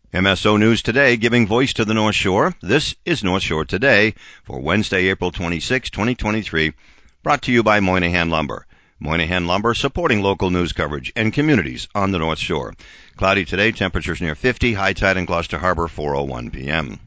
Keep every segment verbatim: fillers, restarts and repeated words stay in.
M S O News Today, giving voice to the North Shore. This is North Shore Today for Wednesday, April twenty-sixth, twenty twenty-three, brought to you by Moynihan Lumber. Moynihan Lumber supporting local news coverage and communities on the North Shore. Cloudy today, temperatures near fifty, high tide in Gloucester Harbor, four oh one p.m.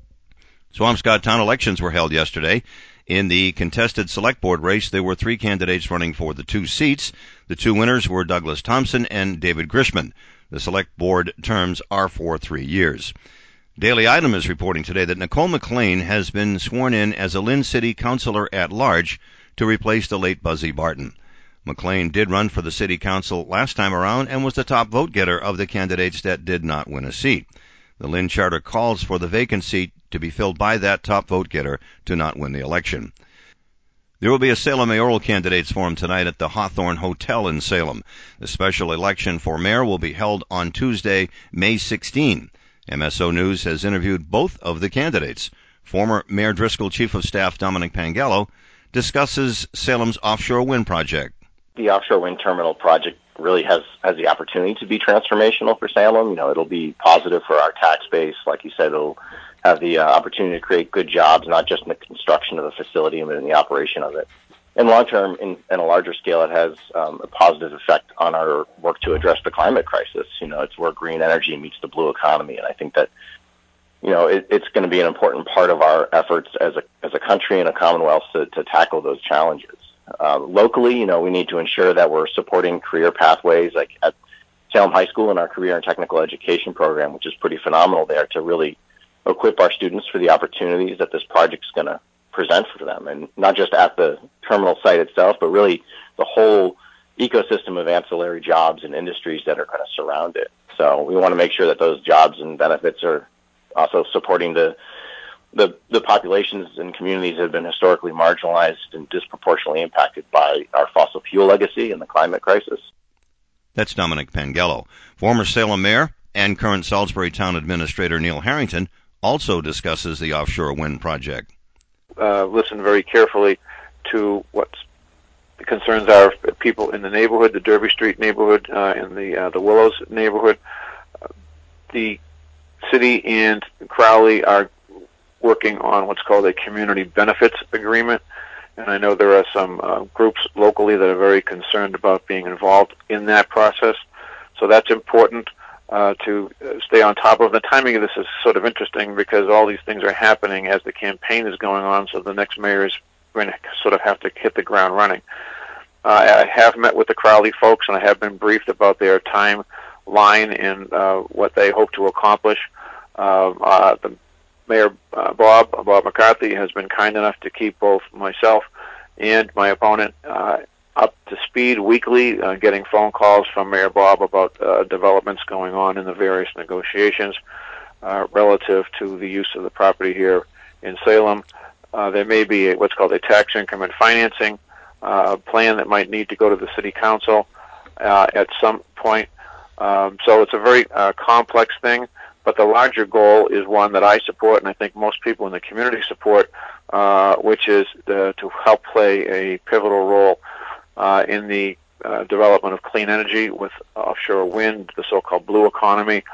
Swampscott Town elections were held yesterday. In the contested select board race, there were three candidates running for the two seats. The two winners were Douglas Thompson and David Grishman. The select board terms are for three years. Daily Item is reporting today that Nicole McLean has been sworn in as a Lynn City Councilor at Large to replace the late Buzzy Barton. McLean did run for the city council last time around and was the top vote getter of the candidates that did not win a seat. The Lynn Charter calls for the vacant seat to be filled by that top vote getter to not win the election. There will be a Salem mayoral candidates forum tonight at the Hawthorne Hotel in Salem. The special election for mayor will be held on Tuesday, May sixteenth. M S O News has interviewed both of the candidates. Former Mayor Driscoll Chief of Staff Dominic Pangallo discusses Salem's offshore wind project. The offshore wind terminal project really has, has the opportunity to be transformational for Salem. You know, it'll be positive for our tax base. Like you said, it'll have the uh, opportunity to create good jobs, not just in the construction of the facility, but in the operation of it. And long term, in, in a larger scale, it has um, a positive effect on our work to address the climate crisis. You know, it's where green energy meets the blue economy, and I think that, you know, it, it's going to be an important part of our efforts as a as a country and a commonwealth to, to tackle those challenges. Uh, locally, you know, we need to ensure that we're supporting career pathways, like at Salem High School in our career and technical education program, which is pretty phenomenal there, to really equip our students for the opportunities that this project's going to present for them, and not just at the terminal site itself, but really the whole ecosystem of ancillary jobs and industries that are going to surround it. So we want to make sure that those jobs and benefits are also supporting the the, the populations and communities that have been historically marginalized and disproportionately impacted by our fossil fuel legacy and the climate crisis. That's Dominic Pangallo. Former Salem mayor and current Salisbury Town Administrator Neil Harrington also discusses the offshore wind project. Uh, listen very carefully to what the concerns are of people in the neighborhood, the Derby Street neighborhood, uh, and the uh, the Willows neighborhood. Uh, the city and Crowley are working on what's called a community benefits agreement, and I know there are some uh, groups locally that are very concerned about being involved in that process. So that's important uh, to stay on top of. The timing of this is sort of interesting because all these things are happening as the campaign is going on, so the next mayor is going to sort of have to hit the ground running. Uh, I have met with the Crowley folks, and I have been briefed about their timeline and uh, what they hope to accomplish. Uh, uh, the Mayor uh, Bob, Bob McCarthy, has been kind enough to keep both myself and my opponent uh, up to speed weekly, uh, getting phone calls from Mayor Bob about uh, developments going on in the various negotiations uh, relative to the use of the property here in Salem. Uh, there may be a, what's called a tax increment financing uh, plan that might need to go to the City Council uh, at some point. Um, so it's a very uh, complex thing. But the larger goal is one that I support, and I think most people in the community support, uh, which is uh, to help play a pivotal role uh, in the uh, development of clean energy with offshore wind, the so-called blue economy.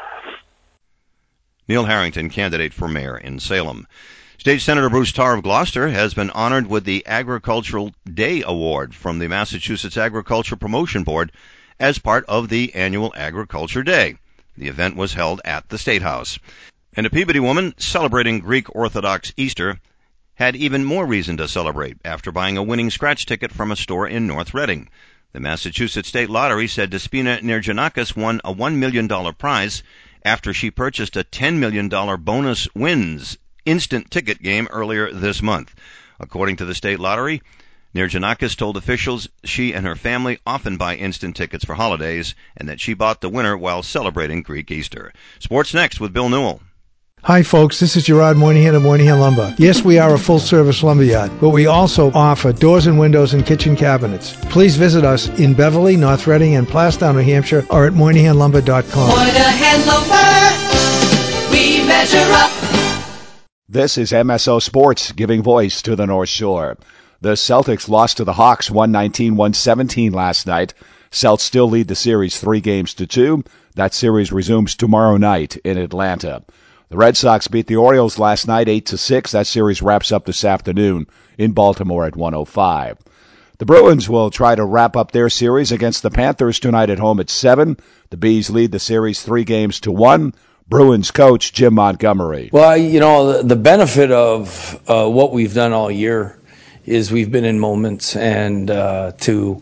Neil Harrington, candidate for mayor in Salem. State Senator Bruce Tarr of Gloucester has been honored with the Agricultural Day Award from the Massachusetts Agriculture Promotion Board as part of the annual Agriculture Day. The event was held at the State House. And a Peabody woman celebrating Greek Orthodox Easter had even more reason to celebrate after buying a winning scratch ticket from a store in North Reading. The Massachusetts State Lottery said Despina Nirjanakis won a one million dollars prize after she purchased a ten million dollars bonus wins instant ticket game earlier this month. According to the State Lottery, Nirjanakis told officials she and her family often buy instant tickets for holidays and that she bought the winner while celebrating Greek Easter. Sports next with Bill Newell. Hi, folks. This is Gerard Moynihan of Moynihan Lumber. Yes, we are a full-service lumberyard, but we also offer doors and windows and kitchen cabinets. Please visit us in Beverly, North Reading, and Plastown, New Hampshire, or at Moynihan Lumber dot com. Moynihan Lumber, we measure up. This is M S O Sports, giving voice to the North Shore. The Celtics lost to the Hawks one nineteen to one seventeen last night. Celts still lead the series three games to two. That series resumes tomorrow night in Atlanta. The Red Sox beat the Orioles last night eight to six. That series wraps up this afternoon in Baltimore at one oh five. The Bruins will try to wrap up their series against the Panthers tonight at home at seven. The Bees lead the series three games to one. Bruins coach Jim Montgomery. Well, you know, the benefit of uh, what we've done all year is we've been in moments and uh, to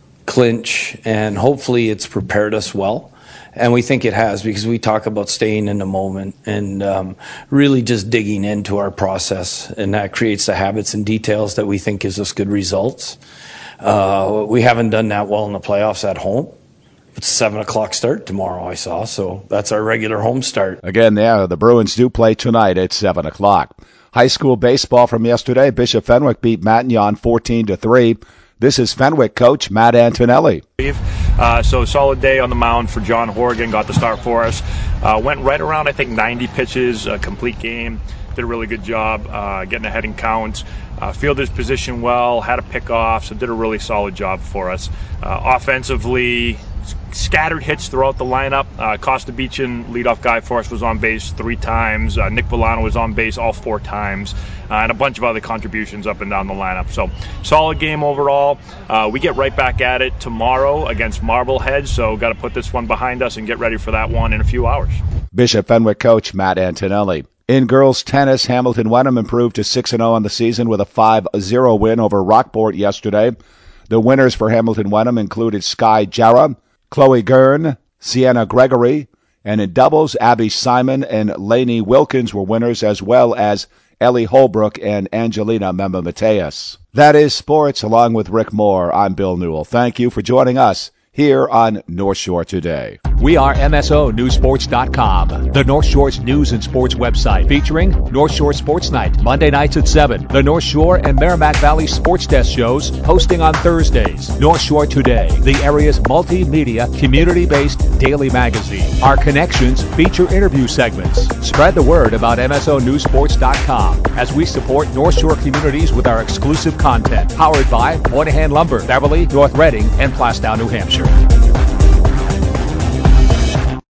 clinch, and hopefully it's prepared us well. And we think it has, because we talk about staying in the moment and um, really just digging into our process, and that creates the habits and details that we think gives us good results. Uh, we haven't done that well in the playoffs at home. It's a seven o'clock start tomorrow, I saw, so that's our regular home start. Again, yeah, the Bruins do play tonight at seven o'clock. High school baseball from yesterday. Bishop Fenwick beat Matignon fourteen to three. This is Fenwick coach Matt Antonelli. Uh, so solid day on the mound for John Horgan, got the start for us. Uh, went right around, I think, ninety pitches, a complete game. Did a really good job uh, getting ahead in counts. Uh, fielded his position well, had a pick off, so did a really solid job for us. Uh, offensively, scattered hits throughout the lineup. Uh, Costa Beachin, leadoff guy for us, was on base three times. Uh, Nick Villano was on base all four times, uh, and a bunch of other contributions up and down the lineup. So solid game overall. Uh, we get right back at it tomorrow against Marblehead, so got to put this one behind us and get ready for that one in a few hours. Bishop Fenwick coach Matt Antonelli. In girls tennis, Hamilton Wenham improved to six and oh on the season with a five zero win over Rockport yesterday. The winners for Hamilton Wenham included Sky Jarrah, Chloe Gurn, Sienna Gregory, and in doubles, Abby Simon and Lainey Wilkins were winners, as well as Ellie Holbrook and Angelina Memba-Mateus. That is sports. Along with Rick Moore, I'm Bill Newell. Thank you for joining us here on North Shore Today. We are M S O News Sports dot com, the North Shore's news and sports website, featuring North Shore Sports Night, Monday nights at seven. The North Shore and Merrimack Valley Sports Desk shows, hosting on Thursdays. North Shore Today, the area's multimedia, community-based daily magazine. Our connections feature interview segments. Spread the word about M S O News Sports dot com as we support North Shore communities with our exclusive content. Powered by Moynihan Lumber, Beverly, North Reading, and Plastow, New Hampshire.